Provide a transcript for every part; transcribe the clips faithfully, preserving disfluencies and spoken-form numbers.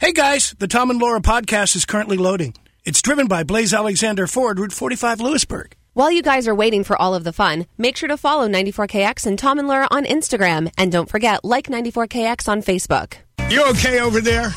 Hey guys, the Tom and Laura podcast is currently loading. It's driven by Blaze Alexander Ford, Route forty-five, Lewisburg. While you guys are waiting for all of the fun, make sure to follow ninety-four K X and Tom and Laura on Instagram. And don't forget, like ninety-four K X on Facebook. You okay over there?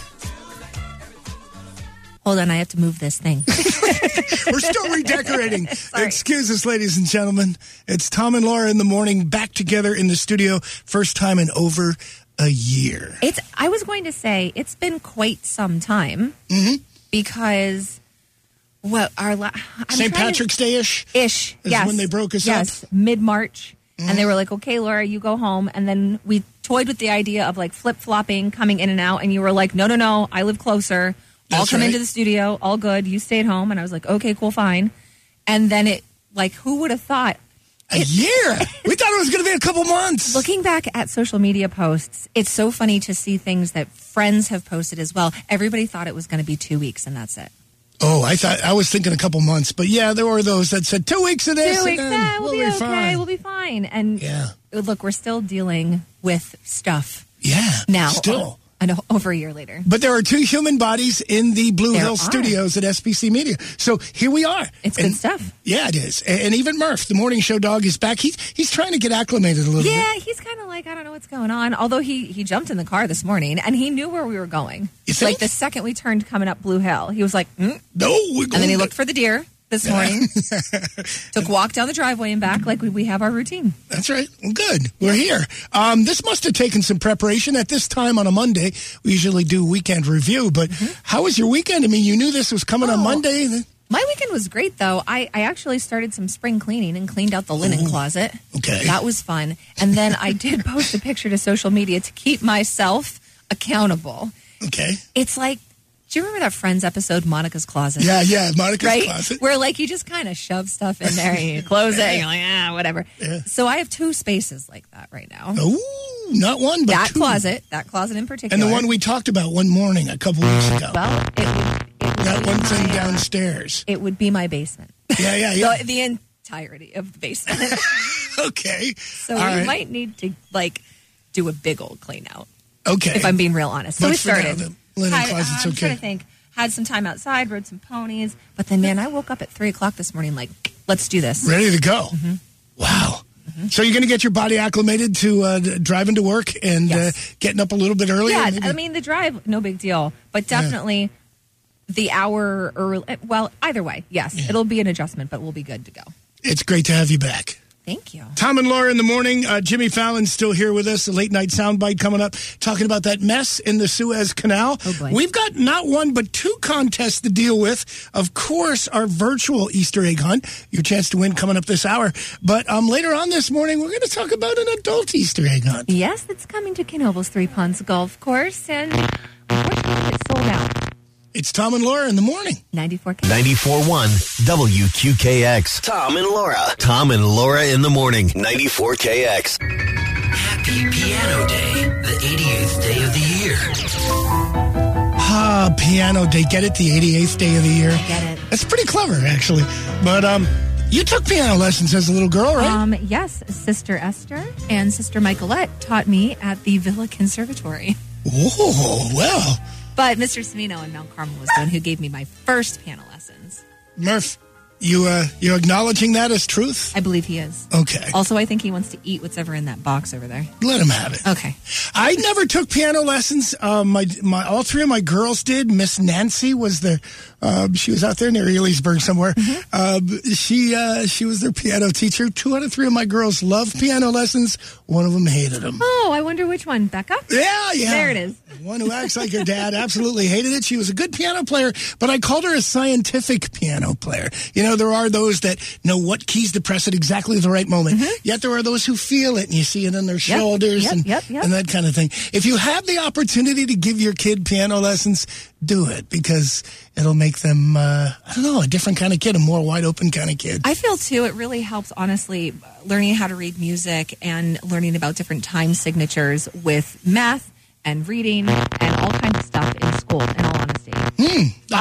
Hold on, I have to move this thing. We're still redecorating. Excuse us, ladies and gentlemen. It's Tom and Laura in the morning, back together in the studio. First time in over a year. It's. I was going to say, it's been quite some time. Mm-hmm. Because, well, our... La- Saint Patrick's Day-ish? Ish, is yes. when they broke us yes, up? Yes, mid-March. Mm-hmm. And they were like, okay, Laura, you go home. And then we toyed with the idea of, like, flip-flopping, coming in and out. And you were like, no, no, no, I live closer. I'll That's come right. into the studio. All good. You stay at home. And I was like, okay, cool, fine. And then it, like, who would have thought? A it, year? We thought it was going to be a couple months. Looking back at social media posts, it's so funny to see things that friends have posted as well. Everybody thought it was going to be two weeks, and that's it. Oh, I thought I was thinking a couple months, but yeah, there were those that said two weeks of this. Two weeks, and yeah, we'll, we'll be, be okay, fine. we'll be fine. And yeah. look, we're still dealing with stuff. Yeah, now, still. I know, over a year later. But there are two human bodies in the Blue There Hill are. Studios at S B C Media. So here we are. It's and, good stuff. Yeah, it is. And, and even Murph, the morning show dog, is back. He's he's trying to get acclimated a little Yeah, bit. he's kind of like, I don't know what's going on. Although he, he jumped in the car this morning, and he knew where we were going. You think? Like the second we turned coming up Blue Hill, he was like, mm. No, we're going And then he to- looked for the deer this morning. Took a walk down the driveway and back like we, we have our routine. That's right. Well, good. We're here. Um, this must have taken some preparation. At this time on a Monday, we usually do weekend review. But Mm-hmm. how was your weekend? I mean, you knew this was coming Oh. on Monday. My weekend was great, though. I, I actually started some spring cleaning and cleaned out the linen Ooh. closet. Okay. That was fun. And then I did post a picture to social media to keep myself accountable. Okay. It's like, do you remember that Friends episode, Monica's Closet? Yeah, yeah. Monica's Right? closet. Where, like, you just kind of shove stuff in there and you close it and you're like, ah, whatever. Yeah. So I have two spaces like that right now. Ooh, not one, but that two. closet, that closet in particular. And the one we talked about one morning a couple weeks ago. Well, it would, it would that be one's in my, uh, downstairs. It would be my basement. Yeah, yeah, yeah. the, the entirety of the basement. Okay. So All we right. might need to, like, do a big old clean out, Okay. if I'm being real honest. So But we for now, started. the linen Had, closet's uh, I'm okay. trying to think. Had some time outside, rode some ponies. But then, man, I woke up at three o'clock this morning like, let's do this. Ready to go. Mm-hmm. Wow. So you're going to get your body acclimated to uh, d- driving to work and Yes. uh, getting up a little bit earlier? Yeah, maybe? I mean, the drive, no big deal. But definitely the hour early. Well, either way, yes. Yeah. It'll be an adjustment, but we'll be good to go. It's great to have you back. Thank you. Tom and Laura in the morning. Uh, Jimmy Fallon's still here with us. A late night soundbite coming up, talking about that mess in the Suez Canal. Oh, boy. We've got not one but two contests to deal with. Of course, our virtual Easter egg hunt. Your chance to win coming up this hour. But um, later on this morning, we're going to talk about an adult Easter egg hunt. Yes, it's coming to Knoebels Three Ponds Golf Course, and unfortunately, it's sold out. It's Tom and Laura in the morning. ninety-four K. ninety-four point one W Q K X. Tom and Laura. Tom and Laura in the morning. ninety-four K X. Happy Piano Day, the eighty-eighth day of the year. Ah, Piano Day. Get it? The eighty-eighth day of the year. Get it. That's pretty clever, actually. But um, you took piano lessons as a little girl, right? Um, yes, Sister Esther and Sister Michaelette taught me at the Villa Conservatory. Oh, well. But Mister Savino in Mount Carmel was the one who gave me my first piano lessons. Murph, you uh, you acknowledging that as truth? I believe he is. Okay. Also, I think he wants to eat what's ever in that box over there. Let him have it. Okay. I never took piano lessons. Uh, my my all three of my girls did. Miss Nancy was the uh, she was out there near Elysburg somewhere. Mm-hmm. Uh, she uh, she was their piano teacher. Two out of three of my girls loved piano lessons. One of them hated them. Oh, I wonder which one. Becca? Yeah, yeah. There it is. One who acts like her dad absolutely hated it. She was a good piano player, but I called her a scientific piano player. You know, there are those that know what keys to press at exactly the right moment. Mm-hmm. Yet there are those who feel it, and you see it in their shoulders yep, and, yep, yep. and that kind of thing. If you have the opportunity to give your kid piano lessons, do it, because it'll make them, uh, I don't know, a different kind of kid, a more wide open kind of kid. I feel, too, it really helps, honestly, learning how to read music and learning about different time signatures with math and reading and all kinds of stuff in school, in all honesty. Hmm. I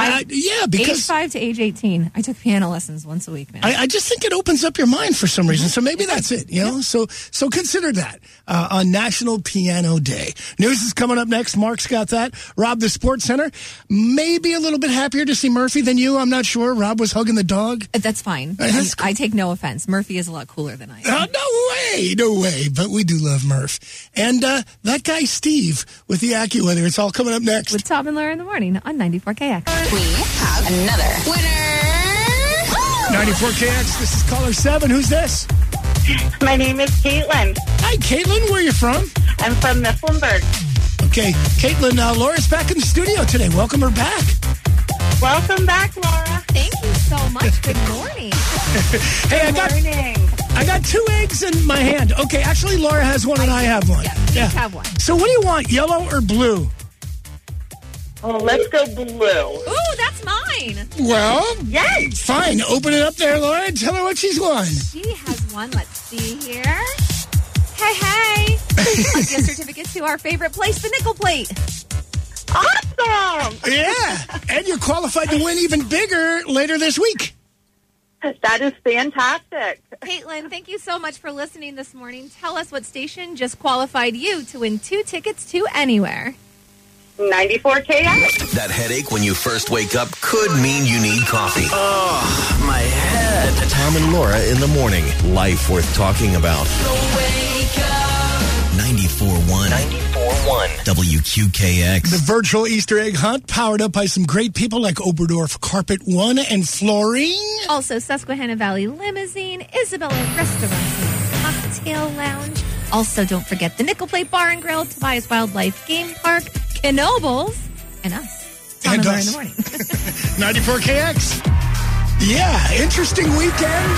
I, yeah, because age five to age eighteen. I took piano lessons once a week, man. I, I just think it opens up your mind for some reason. So maybe that's it, you know? So so consider that uh, on National Piano Day. News is coming up next. Mark's got that. Rob, the Sports Center. Maybe a little bit happier to see Murphy than you. I'm not sure. Rob was hugging the dog. That's fine. Uh, that's cool. I take no offense. Murphy is a lot cooler than I am. Uh, no way. No way. But we do love Murph. And uh, that guy, Steve, with the AccuWeather. It's all coming up next. With Tom and Laura in the morning on ninety-four K X. We have another winner. ninety-four K X, this is caller seven. Who's this? My name is Caitlin. Hi, Caitlin. Where are you from? I'm from Mifflinburg. Okay, Caitlin, uh, Laura's back in the studio today. Welcome her back. Welcome back, Laura. Thank you so much. Good morning. Hey, I got Morning. I got two eggs in my hand. Okay, actually, Laura has one and I have one. Yeah, we each have one. So what do you want, yellow or blue? Well, let's go blue. Ooh, that's mine. Well, Yes. fine. Open it up there, Laura, and tell her what she's won. She has one. Let's see here. Hey, hey. A gift certificate to our favorite place, the Nickel Plate. Awesome. Yeah, and you're qualified to win even bigger later this week. That is fantastic. Caitlin, thank you so much for listening this morning. Tell us what station just qualified you to win two tickets to anywhere. ninety-four K X. That headache when you first wake up could mean you need coffee. Oh, my head. Tom and Laura in the morning. Life worth talking about. ninety-four point one. ninety-four point one. W Q K X. The virtual Easter egg hunt powered up by some great people like Oberdorf Carpet One and Flooring. Also, Susquehanna Valley Limousine, Isabella Restaurant and Cocktail Lounge. Also, don't forget the Nickel Plate Bar and Grill, Tobias Wildlife Game Park, Knobles, and us. Tom And and Laura us. in the morning. ninety-four K X. Yeah, interesting weekend.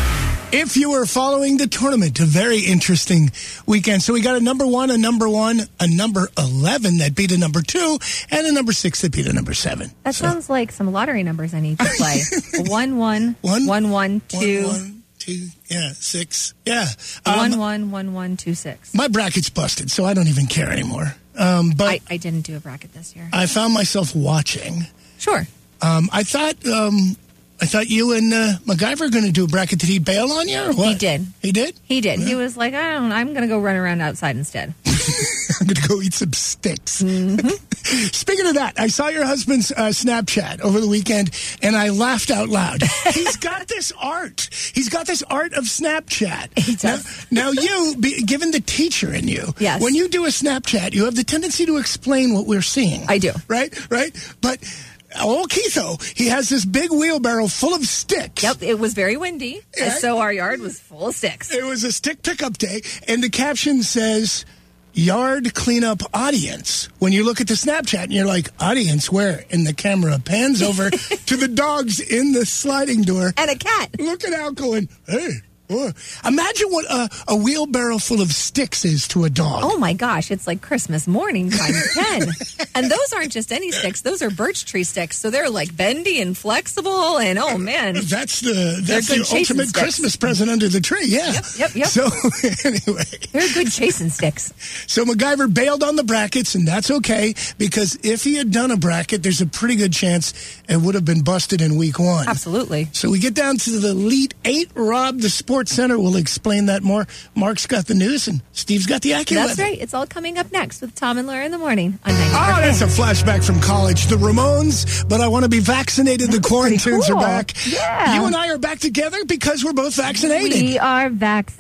If you were following the tournament, a very interesting weekend. So we got a number one, a number one, a number eleven that beat a number two, and a number six that beat a number seven. That So, sounds like some lottery numbers I need to play. one, one, One, one, one, two, one, one, two, yeah, six, yeah. one, Um, one, one, one, two, six. my bracket's busted, so I don't even care anymore. Um, but I, I didn't do a bracket this year. I found myself watching. Sure. Um, I thought um, I thought you and uh, MacGyver were going to do a bracket. Did he bail on you or what? He did. He did? He did. He was like, I don't. I'm going to go run around outside instead. I'm going to go eat some sticks. Mm-hmm. Speaking of that, I saw your husband's uh, Snapchat over the weekend, and I laughed out loud. He's got this art. He's got this art of Snapchat. He does. Now, now you, be, given the teacher in you, Yes. when you do a Snapchat, you have the tendency to explain what we're seeing. I do. Right? Right? But old Keitho, he has this big wheelbarrow full of sticks. Yep. It was very windy, Yeah. and so our yard was full of sticks. It was a stick pickup day, and the caption says, yard cleanup audience. When you look at the Snapchat and you're like, audience where? And the camera pans over to the dogs in the sliding door. And a cat. Looking out going, hey. Oh. Imagine what a, a wheelbarrow full of sticks is to a dog. Oh my gosh, it's like Christmas morning times ten. And those aren't just any sticks, those are birch tree sticks. So they're like bendy and flexible, and oh man. That's the that's good the chasing ultimate sticks. Christmas present under the tree, yeah. Yep, yep, yep. So anyway. They're good chasing sticks. So MacGyver bailed on the brackets, and that's okay, because if he had done a bracket, there's a pretty good chance it would have been busted in week one. Absolutely. So we get down to the Elite Eight. Rob, the Sports Center, will explain that more. Mark's got the news, and Steve's got the AccuWeather. That's right. It's all coming up next with Tom and Laura in the morning on ninety-four. Oh, that's a flashback from college. The Ramones, but I want to be vaccinated. The quarantines cool. are back. Yeah. You and I are back together because we're both vaccinated. We are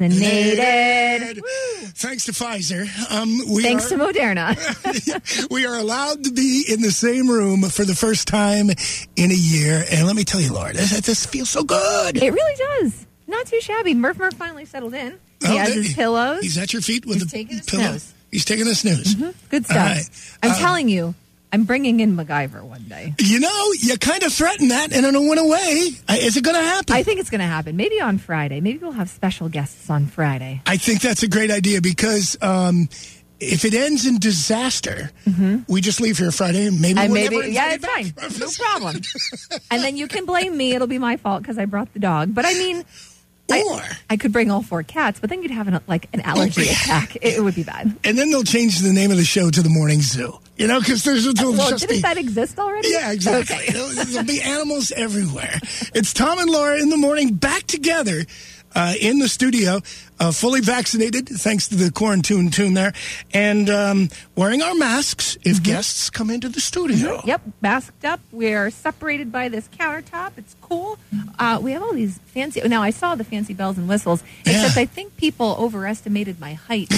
vaccinated. Thanks to Pfizer. Um, we Thanks are, to Moderna. we are allowed to be in the same room for the first time in a year. And let me tell you, Laura, this, this feels so good. It really does. Not too shabby. Murph Murph finally settled in. He Oh, has there- his pillows. He's at your feet with He's a taking his pillow. snooze. He's taking a snooze. Good stuff. All right. I'm Uh, telling you, I'm bringing in MacGyver one day. You know, you kind of threatened that, and it went away. Uh, Is it going to happen? I think it's going to happen. Maybe on Friday. Maybe we'll have special guests on Friday. I think that's a great idea because um, if it ends in disaster, we just leave here Friday. Maybe And we're maybe, never yeah, invited it's back. fine. No problem. And then you can blame me. It'll be my fault because I brought the dog. But I mean, I, Or- I could bring all four cats, but then you'd have an, like an allergy Oh, yeah. attack. It, it would be bad. And then they'll change the name of the show to The Morning Zoo. You know, because there's it'll Well, just didn't be. that exist already? Yeah, exactly. Okay. There'll, there'll be animals everywhere. It's Tom and Laura in the morning, back together uh, in the studio, uh, fully vaccinated, thanks to the quarantine tune there, and um, wearing our masks if guests come into the studio. Yep, masked up. We're separated by this countertop. It's cool. Uh, we have all these fancy. Now, I saw the fancy bells and whistles, except Yeah. I think people overestimated my height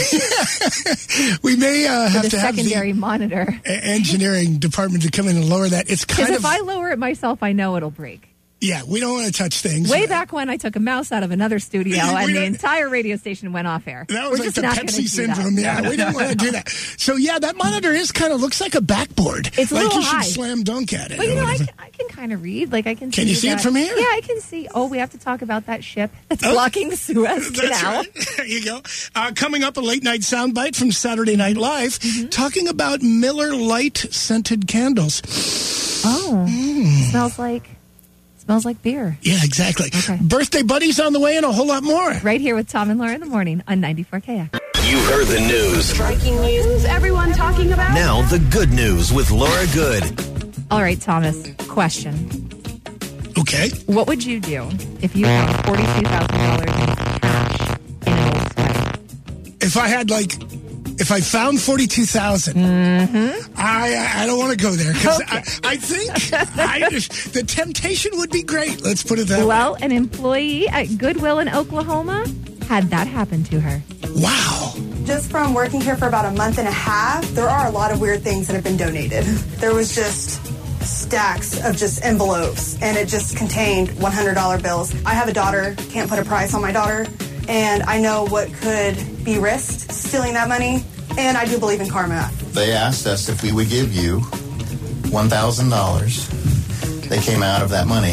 We may uh, for have the to have secondary the monitor. e- engineering department to come in and lower that. It's kind Because of if I lower it myself, I know it'll break. yeah. We don't want to touch things. Way back when I took a mouse out of another studio We and the don't- entire radio station went off air. That We're was like just the not gonna Pepsi do syndrome. that. Yeah, we don't want to do that. So yeah, that monitor is kind of looks like a backboard. It's a like little you should high. slam dunk at it. But you or know, I whatever. can, I can kind of read. Like I can. Can see you see it that- from here? Yeah, I can see. Oh, we have to talk about that ship that's Oh. blocking the Suez That's Canal. right. There you go. Uh, coming up, a late night soundbite from Saturday Night Live, Mm-hmm. talking about Miller Lite scented candles. Oh, Mm. smells like smells like beer. Yeah, exactly. Okay. Birthday buddies on the way and a whole lot more. Right here with Tom and Laura in the morning on ninety-four K X. You heard the news. Breaking news everyone talking about? Now the good news with Laura Good. All right, Thomas. Question: Okay. what would you do if you found forty-two thousand dollars in cash in an old sweater? If I had like, if I found forty-two thousand, Mm-hmm. I I don't want to go there because I, I think I, the temptation would be great. Let's put it that Well, an employee at Goodwill in Oklahoma had that happen to her. way. Wow. Just from working here for about a month and a half, there are a lot of weird things that have been donated. There was just stacks of just envelopes, and it just contained one hundred dollar bills. I have a daughter, can't put a price on my daughter, and I know what could be risked stealing that money, and I do believe in karma. They asked us if we would give you one thousand dollars. They came out of that money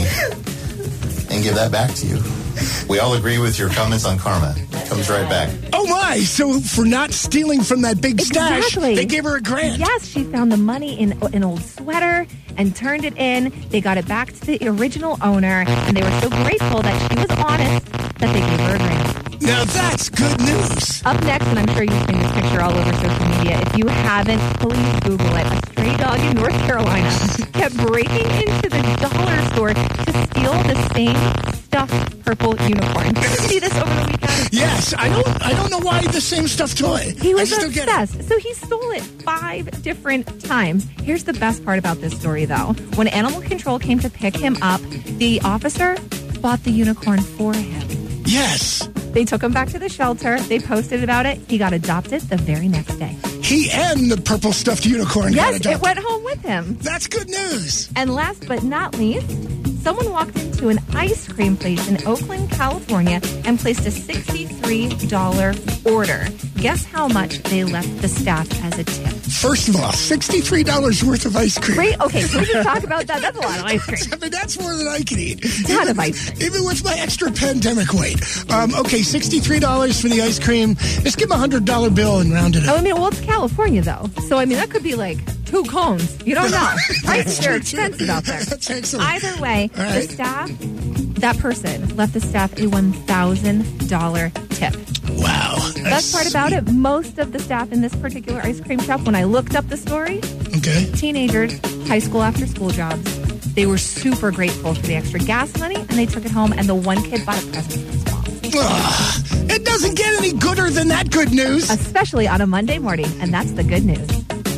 and give that back to you. We all agree with your comments on karma. It comes right back. Oh my! So for not stealing from that big stash, Exactly. they gave her a grant. Yes, she found the money in an old sweater and turned it in. They got it back to the original owner, and they were so grateful that she was honest that they gave her a grant. Now that's good news. Up next, and I'm sure you've seen this picture all over social media. If you haven't, please Google it. A stray dog in North Carolina kept breaking into the dollar store to steal the same stuffed purple unicorn. Did you see this over the weekend? Yes, I don't. I don't know why the same stuffed toy. He was I just don't get it. obsessed. So he stole it five different times. Here's the best part about this story, though. When animal control came to pick him up, the officer bought the unicorn for him. Yes, They took him back to the shelter. They posted about it. He got adopted the very next day. he and the purple stuffed unicorn. got Yes, adopted. it went home with him. That's good news. And last but not least, someone walked into an ice cream place in Oakland, California, and placed a sixty-three dollars order. Guess how much they left the staff as a tip? First of all, sixty-three dollars worth of ice cream. Great. Okay, can we just talk about that? That's a lot of ice cream. I mean, that's more than I can eat. Ton even, of ice cream. Even with my extra pandemic weight. Um, okay, sixty-three dollars for the ice cream. Just give him a one hundred dollar bill and round it Oh, up. I mean, well, it's California, though. So, I mean, that could be like two cones. You don't know. Prices true, are too. expensive out there. That's excellent. Either way, All the right. staff, that person left the staff a one thousand dollars tip. Wow. Best part about it, most of the staff in this particular ice cream shop, when I looked up the story, Okay. teenagers, high school after school jobs, they were super grateful for the extra gas money, and they took it home, and the one kid bought a present for his mom. Ugh, it doesn't get any gooder than that good news. Especially on a Monday morning, and that's the good news.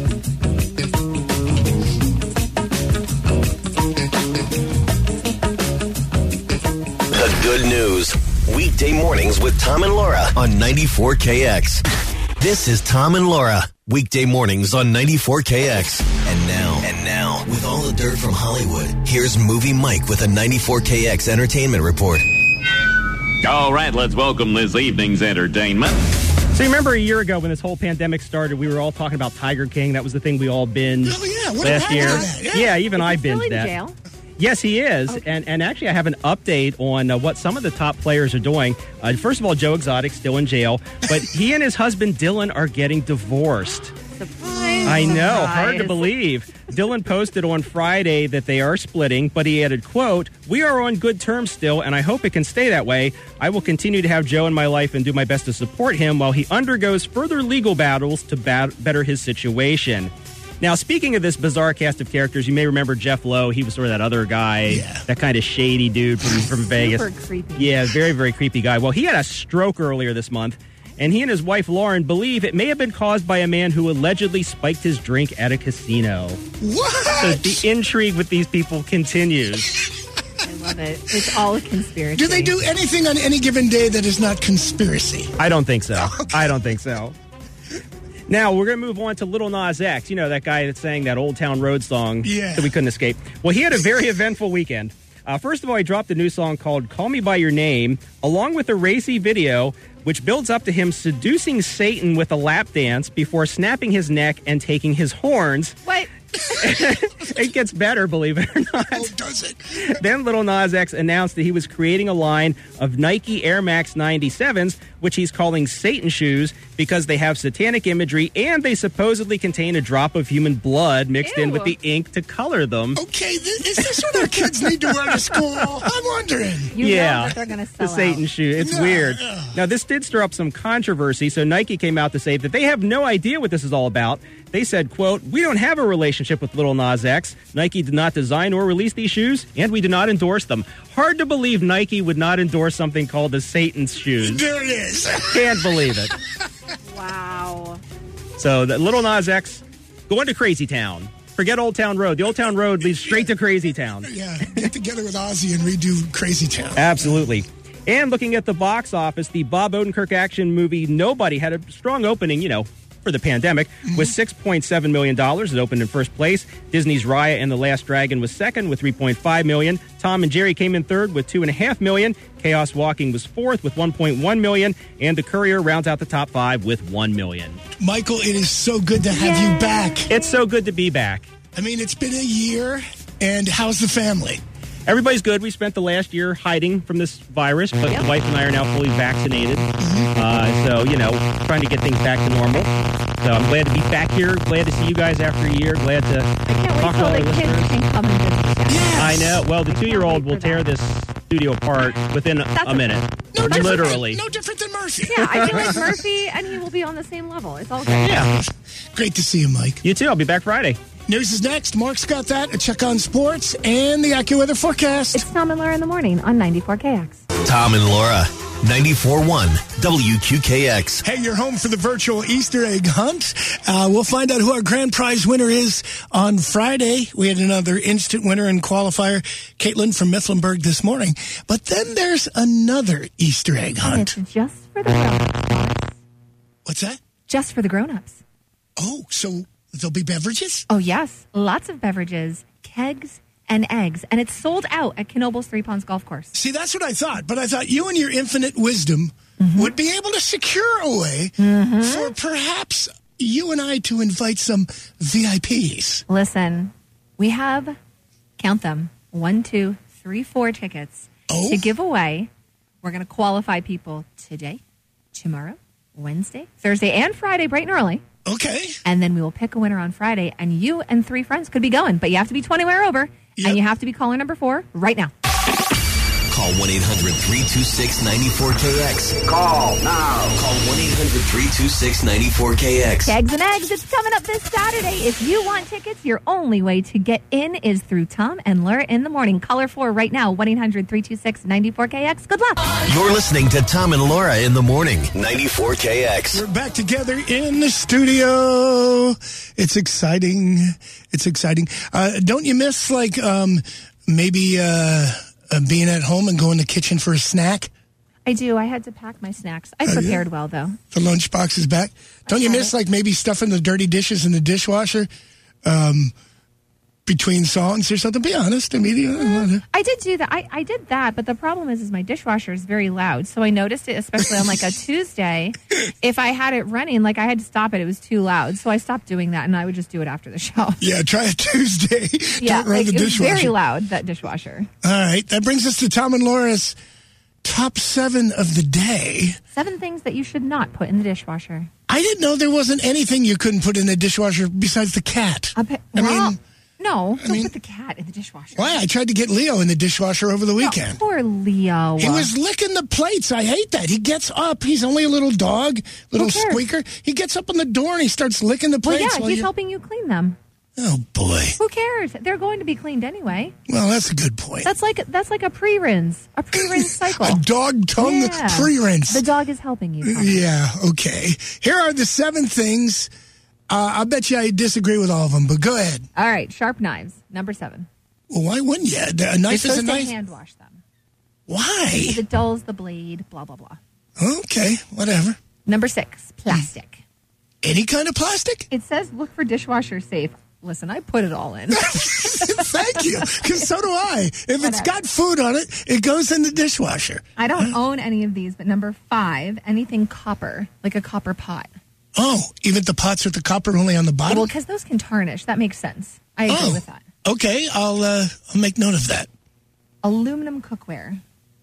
The good news. Weekday mornings with Tom and Laura on ninety-four K X. This is Tom and Laura. Weekday mornings on ninety-four K X. And now, and now, with all the dirt from Hollywood, here's Movie Mike with a ninety-four K X entertainment report. All right, let's welcome this evening's entertainment. So you remember a year ago when this whole pandemic started, we were all talking about Tiger King. That was the thing we all binged Oh, yeah. What last happened year. to that? Yeah. Yeah, even I Still binged in that. jail. Yes, he is. Okay. And and actually, I have an update on uh, what some of the top players are doing. Uh, first of all, Joe Exotic still in jail, but he and his husband Dylan are getting divorced. Surprise. I know, hard to surprise. believe. Dylan posted on Friday that they are splitting, but he added, quote, "We are on good terms still, and I hope it can stay that way. I will continue to have Joe in my life and do my best to support him while he undergoes further legal battles to bat- better his situation." Now, speaking of this bizarre cast of characters, you may remember Jeff Lowe. He was sort of that other guy, yeah. that kind of shady dude from, from Vegas. Super creepy. Yeah, very, very creepy guy. Well, he had a stroke earlier this month, and he and his wife, Lauren, believe it may have been caused by a man who allegedly spiked his drink at a casino. What? So the intrigue with these people continues. I love it. It's all a conspiracy. Do they do anything on any given day that is not conspiracy? I don't think so. Okay. I don't think so. Now, we're going to move on to Lil Nas X. You know, that guy that sang that Old Town Road song yeah. that we couldn't escape. Well, he had a very eventful weekend. Uh, first of all, he dropped a new song called Call Me By Your Name, along with a racy video, which builds up to him seducing Satan with a lap dance before snapping his neck and taking his horns. What? It gets better, believe it or not. Oh, does it? Then Lil Nas X announced that he was creating a line of Nike Air Max ninety-sevens, which he's calling Satan shoes because they have satanic imagery and they supposedly contain a drop of human blood mixed Ew. in with the ink to color them. Okay, th- is this what our kids need to wear to school? I'm wondering. You yeah, know that they're going to sell the Satan out. shoe. It's Yeah, weird. yeah. Now, this did stir up some controversy, so Nike came out to say that they have no idea what this is all about. They said, quote, "We don't have a relationship with Lil Nas X. Nike did not design or release these shoes, and we do not endorse them." Hard to believe Nike would not endorse something called the Satan's shoes. There it is. Can't believe it. Wow. So, the Lil Nas X going to Crazy Town. Forget Old Town Road. The Old Town Road leads straight to Crazy Town. Yeah, get together with Ozzy and redo Crazy Town. Absolutely. And looking at the box office, the Bob Odenkirk action movie Nobody had a strong opening, you know, for the pandemic, mm-hmm. with six point seven million dollars. It opened in first place. Disney's Raya and the Last Dragon was second with three point five million dollars. Tom and Jerry came in third with two point five million dollars. Chaos Walking was fourth with one point one million dollars. And The Courier rounds out the top five with one million dollars. Michael, it is so good to have Yay. you back. It's so good to be back. I mean, it's been a year, and how's the family? Everybody's good. We spent the last year hiding from this virus, but Yep. the wife and I are now fully vaccinated. Uh, so, you know, trying to get things back to normal. So I'm glad to be back here. Glad to see you guys after a year. Glad to I can't wait talk to till all the the kids listeners. can come and visit us. Yes. I know. Well, the I can't two-year-old wait will for tear that. this studio apart within That's a minute. No different- Literally. No different than Murphy. Yeah, I feel like Murphy and he will be on the same level. It's all good. Yeah. Great to see you, Mike. You too. I'll be back Friday. News is next. Mark's got that. A check on sports and the AccuWeather forecast. It's Tom and Laura in the morning on ninety-four K X. Tom and Laura, ninety-four point one W Q K X. Hey, you're home for the virtual Easter egg hunt. Uh, we'll find out who our grand prize winner is on Friday. We had another instant winner and qualifier, Caitlin from Mifflinburg this morning. But then there's another Easter egg And hunt. it's just for the grown-ups. What's that? Just for the grown-ups. Oh, so there'll be beverages? Oh, yes. Lots of beverages, kegs, and eggs. And it's sold out at Knoebels Three Ponds Golf Course. See, that's what I thought. But I thought you and your infinite wisdom Mm-hmm. would be able to secure a way Mm-hmm. for perhaps you and I to invite some V I Ps. Listen, we have, count them, one, two, three, four tickets Oh. to give away. We're going to qualify people today, tomorrow, Wednesday, Thursday, and Friday, bright and early. Okay. And then we will pick a winner on Friday, and you and three friends could be going. But you have to be twenty-one or over, Yep. and you have to be caller number four right now. Call one eight hundred three two six nine four K X. Call now. Call one eight hundred three two six nine four K X. Kegs and Eggs, it's coming up this Saturday. If you want tickets, your only way to get in is through Tom and Laura in the morning. Caller four right now, one eight hundred three two six nine four K X. Good luck. You're listening to Tom and Laura in the morning. ninety-four K X. We're back together in the studio. It's exciting. It's exciting. Uh, don't you miss, like, um, maybe uh, uh, being at home and going to the kitchen for a snack? I do. I had to pack my snacks. I prepared well, though. The lunchbox is back. Don't you got miss, it. like, maybe stuffing the dirty dishes in the dishwasher um, between songs or something? Be honest. I mean, you know, I did do that. I, I did that, but the problem is, is my dishwasher is very loud. So I noticed it, especially on like a Tuesday. If I had it running, like I had to stop it. It was too loud. So I stopped doing that, and I would just do it after the show. yeah, try it Tuesday. Yeah, Don't run like, the it was dishwasher. very loud, that dishwasher. All right. That brings us to Tom and Laura's top seven of the day. Seven things that you should not put in the dishwasher. I didn't know there wasn't anything you couldn't put in the dishwasher besides the cat. A pe- I well, mean, no, don't mean- put the cat in the dishwasher. why? I tried to get Leo in the dishwasher over the weekend. Oh, poor Leo. He was licking the plates. I hate that. He gets up. He's only a little dog, little Who cares? squeaker. He gets up on the door and he starts licking the Well, plates. yeah, while he's you- helping you clean them. Oh, boy. Who cares? They're going to be cleaned anyway. Well, that's a good point. That's like that's like a pre-rinse, a pre-rinse cycle. A dog tongue yeah. pre-rinse. The dog is helping you. Tommy. Yeah, okay. Here are the seven things. Uh, I bet you I disagree with all of them, but go ahead. All right, sharp knives, number seven. Well, why wouldn't you? A knife You're is a supposed knife. to hand wash them. Why? Because it dulls the blade, blah, blah, blah. Okay, whatever. Number six, plastic. Any kind of plastic? It says look for dishwasher safe. Listen, I put it all in. Thank you, because so do I. If it's got food on it, it goes in the dishwasher. I don't own any of these, but number five, anything copper, like a copper pot. Oh, even the pots with the copper only on the bottom? Well, because those can tarnish. That makes sense. I agree oh, with that. Okay, I'll, uh, I'll make note of that. Aluminum cookware.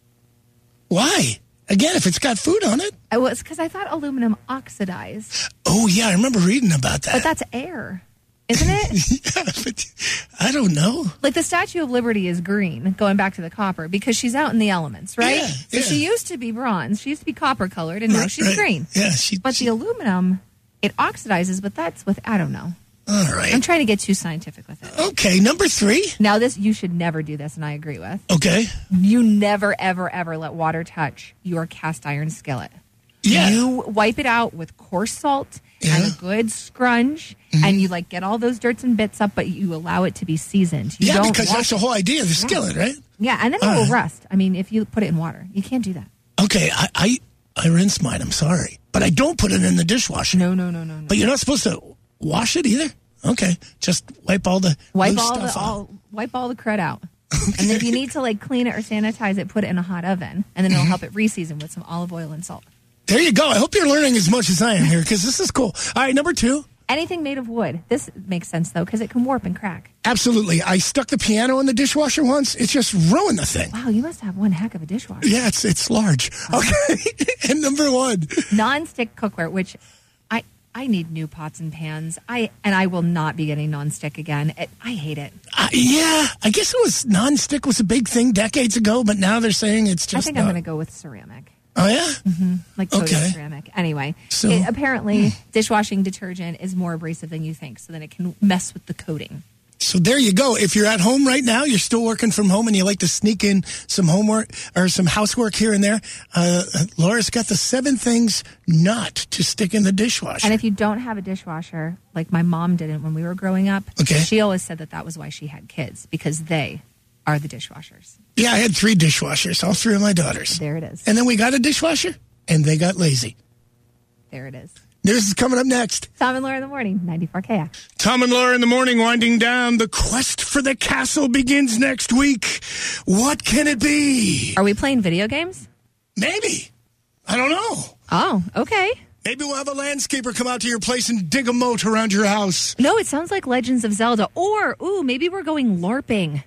Why? Again, if it's got food on it? It was because I thought aluminum oxidized. Oh, yeah, I remember reading about that. But that's air, isn't it? Yeah, but I don't know. Like the Statue of Liberty is green, going back to the copper, because she's out in the elements, right? Yeah, so yeah. she used to be bronze. She used to be copper colored, and now Right, she's right. green. Yeah, she. But she, the aluminum, it oxidizes, but that's with, I don't know. All right. I'm trying to get too scientific with it. Okay, number three. Now, this, you should never do this, and I agree with. Okay. You never, ever, ever let water touch your cast iron skillet. Yeah. You wipe it out with coarse salt Yeah. and a good scrunch, Mm-hmm. and you like get all those dirts and bits up, but you allow it to be seasoned. You Yeah, don't because wash that's the whole idea of the skillet, right? Yeah, and then it All will right. rust. I mean, if you put it in water, you can't do that. Okay, I, I I rinse mine. I'm sorry, but I don't put it in the dishwasher. No, no, no, no, no. But you're not supposed to wash it either. Okay, just wipe all the Wipe loose all stuff the out. all, wipe all the crud out. And if you need to like clean it or sanitize it, put it in a hot oven, and then it'll Mm-hmm. help it reseason with some olive oil and salt. There you go. I hope you're learning as much as I am here because this is cool. All right, number two. Anything made of wood. This makes sense though because it can warp and crack. Absolutely. I stuck the piano in the dishwasher once. It just ruined the thing. Wow, you must have one heck of a dishwasher. Yeah, it's it's large. Okay. And number one. Non-stick cookware, which I I need new pots and pans. I and I will not be getting non-stick again. It, I hate it. Uh, yeah, I guess it was non-stick was a big thing decades ago, but now they're saying it's just. I think not. I'm going to go with ceramic. Oh yeah. Mm-hmm. Like coated Okay. ceramic. Anyway, So- it, apparently dishwashing detergent is more abrasive than you think, so then it can mess with the coating. So there you go. If you're at home right now, you're still working from home, and you like to sneak in some homework or some housework here and there, uh, Laura's got the seven things not to stick in the dishwasher. And if you don't have a dishwasher, like my mom didn't when we were growing up, Okay. she always said that that was why she had kids, because they are the dishwashers. Yeah, I had three dishwashers, all three of my daughters. There it is. And then we got a dishwasher, and they got lazy. There it is. News is coming up next. Tom and Laura in the morning, ninety-four K X. Tom and Laura in the morning winding down. The quest for the castle begins next week. What can it be? Are we playing video games? Maybe. I don't know. Oh, okay. Maybe we'll have a landscaper come out to your place and dig a moat around your house. No, it sounds like Legends of Zelda. Or, ooh, maybe we're going LARPing.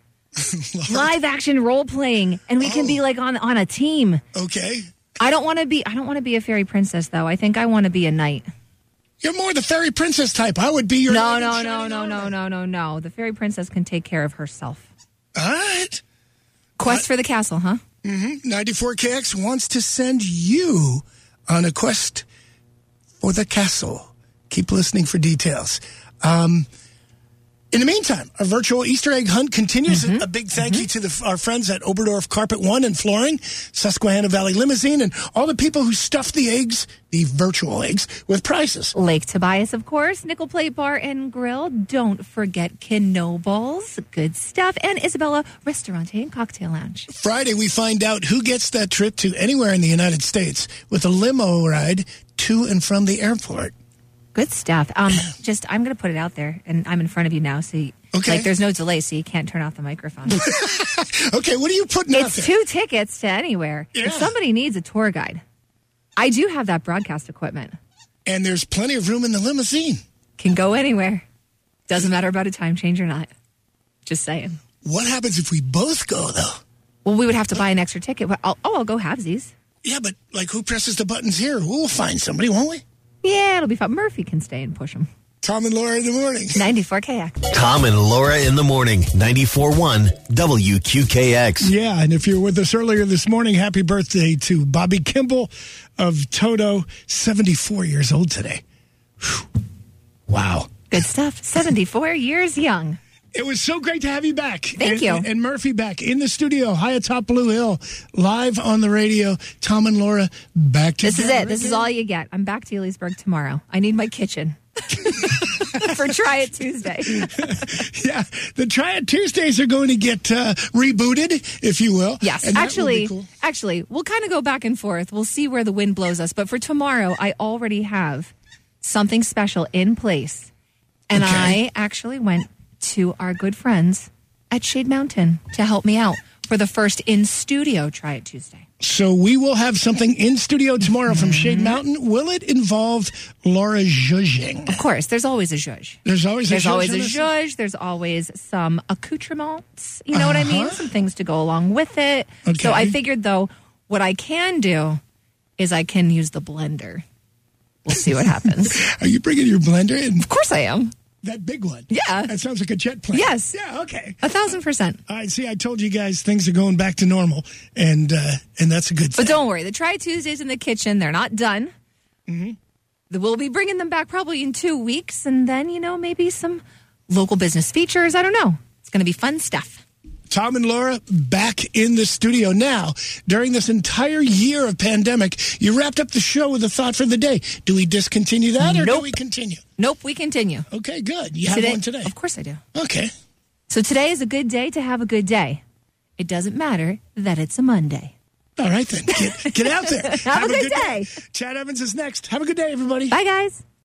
Live action role playing, and we can be like on, on a team. Okay. I don't want to be I don't want to be a fairy princess though. I think I want to be a knight. You're more the fairy princess type. I would be your... No, knight in no, no, shining no, armor. no, no, no, no. The fairy princess can take care of herself. All right. Quest for the castle, huh? Mm-hmm. ninety-four K X wants to send you on a quest for the castle. Keep listening for details. Um, in the meantime, our virtual Easter egg hunt continues. Mm-hmm. A big thank you to the, our friends at Oberdorf Carpet One and Flooring, Susquehanna Valley Limousine, and all the people who stuffed the eggs, the virtual eggs, with prizes. Lake Tobias, of course, Nickel Plate Bar and Grill. Don't forget Knoebels, good stuff, and Isabella Ristorante and Cocktail Lounge. Friday, we find out who gets that trip to anywhere in the United States with a limo ride to and from the airport. Good stuff. Um, just I'm going to put it out there, and I'm in front of you now, so you, Okay. like there's no delay, so you can't turn off the microphone. Okay, what are you putting out It's there? two tickets to anywhere. Yeah. If somebody needs a tour guide, I do have that broadcast equipment. And there's plenty of room in the limousine. Can go anywhere. Doesn't matter about a time change or not. Just saying. What happens if we both go, though? Well, we would have to buy an extra ticket. But I'll, oh, I'll go halvesies. Yeah, but like who presses the buttons here? We'll find somebody, won't we? Yeah, it'll be fun. Murphy can stay and push them. Tom and Laura in the morning. ninety-four K X. Tom and Laura in the morning. ninety-four point one W Q K X. Yeah, and if you were with us earlier this morning, happy birthday to Bobby Kimball of Toto, seventy-four years old today. Whew. Wow. Good stuff. seventy-four years young. It was so great to have you back. Thank and, you. And Murphy back in the studio, high atop Blue Hill, live on the radio. Tom and Laura back to This is it. This is all you get. I'm back to Elysburg tomorrow. I need my kitchen for Try It Tuesday. Yeah, the Try It Tuesdays are going to get uh, rebooted, if you will. Yes, and that will actually, be cool. actually, we'll kind of go back and forth. We'll see where the wind blows us. But for tomorrow, I already have something special in place. And Okay. I actually went to our good friends at Shade Mountain to help me out for the first in-studio Try It Tuesday. So we will have something in studio tomorrow from Shade Mountain. Will it involve Laura zhuzhing? Of course, there's always a zhuzh. There's always a There's zhuzh always on a this? zhuzh. There's always some accoutrements. You know what I mean? Uh-huh. Some things to go along with it. Okay. So I figured, though, what I can do is I can use the blender. We'll see what happens. Are you bringing your blender in? Of course I am. That big one? Yeah. That sounds like a jet plane. Yes. Yeah, okay. A thousand percent. All right, see, I told you guys things are going back to normal, and uh, and that's a good thing. But don't worry. The Try Tuesdays in the kitchen, they're not done. Mm-hmm. We'll be bringing them back probably in two weeks, and then, you know, maybe some local business features. I don't know. It's going to be fun stuff. Tom and Laura back in the studio. Now, during this entire year of pandemic, you wrapped up the show with a thought for the day. Do we discontinue that or do Nope. we continue? Nope, we continue. Okay, good. You have one today. Of course I do. Okay. So today is a good day to have a good day. It doesn't matter that it's a Monday. All right, then. Get, get out there. Have a good day. Chad Evans is next. Have a good day, everybody. Bye, guys.